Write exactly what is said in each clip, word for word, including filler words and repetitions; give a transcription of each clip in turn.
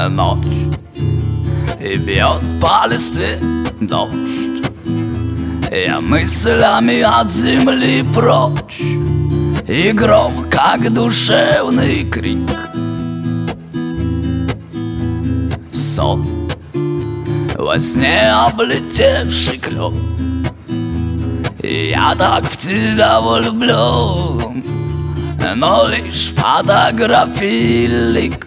Ночь, и бьет по листве дождь. Я мыслями от земли прочь, и гром, как душевный крик. Сон, во сне облетевший клёв, и я так в тебя влюблен, но лишь фотографии лик.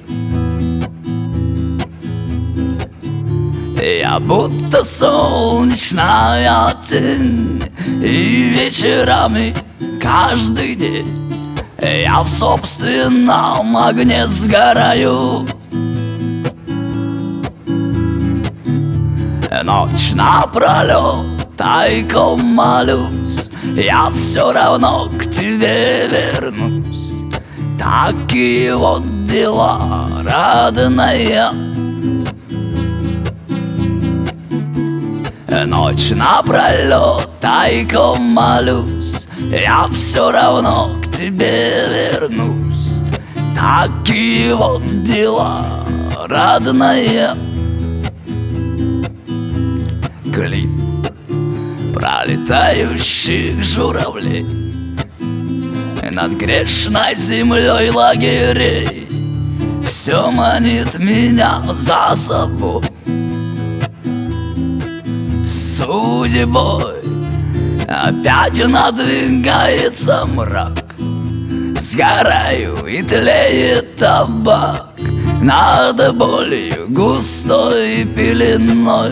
Я будто солнечная тень, и вечерами каждый день я в собственном огне сгораю. Ночь напролёт тайком молюсь, я все равно к тебе вернусь. Такие вот дела, родная. Ночь напролёт тайком молюсь, я все равно к тебе вернусь. Такие вот дела, родная. Клип пролетающих журавлей над грешной землей лагерей все манит меня за собой. Судьбой опять надвигается мрак, сгораю и тлеет табак над болью густой пеленой.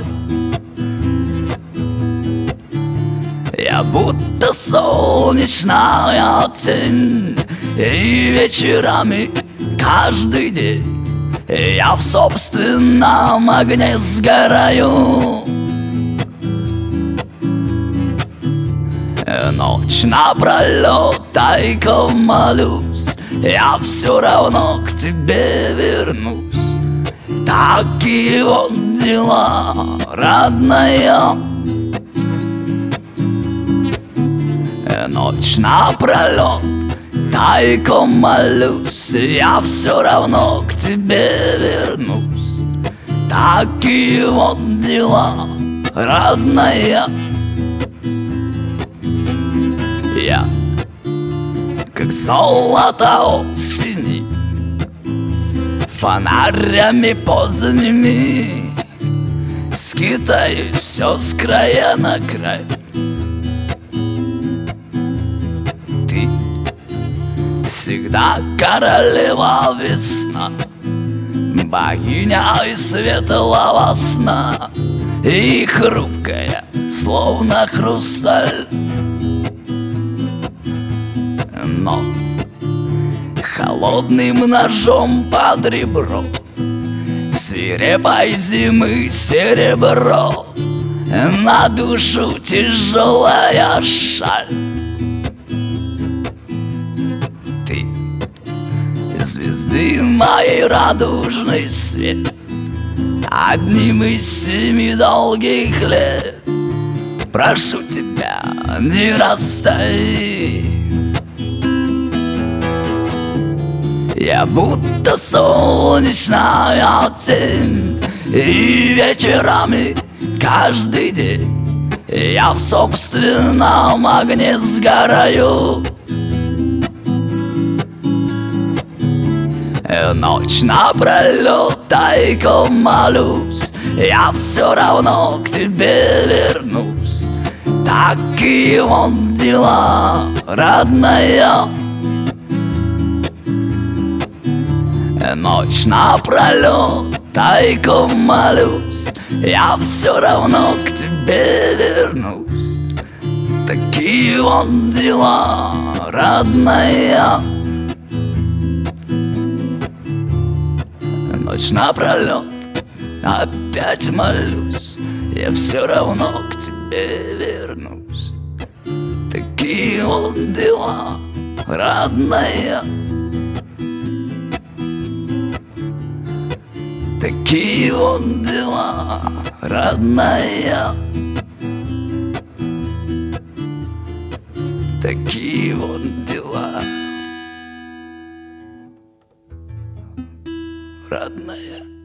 Я будто солнечная тень, и вечерами каждый день я в собственном огне сгораю. Ночь напролёт тайком молюсь, я все равно к тебе вернусь. Такие вот дела, родная. Ночь напролёт тайком молюсь, я все равно к тебе вернусь. Такие вот дела, родная. Я, как золото осени, фонарями поздними скитаюсь все с края на край. Ты всегда королева весна, богиня и светлого сна, и хрупкая, словно хрусталь. Но холодным ножом под ребро свирепой зимы серебро, на душу тяжелая шаль. Ты звезды моей радужный свет, одним из семи долгих лет. Прошу тебя, не расстаи. Я будто солнечная тень, и вечерами каждый день я в собственном огне сгораю. Ночь напролёт тайком молюсь, я все равно к тебе вернусь. Такие вот дела, родная. Ночь напролёт тайком молюсь, я все равно к тебе вернусь. Такие вот дела, родная. Ночь напролёт опять молюсь, я все равно к тебе вернусь. Такие вот дела, родная. Такие вот дела, родная. Такие вот дела, родная.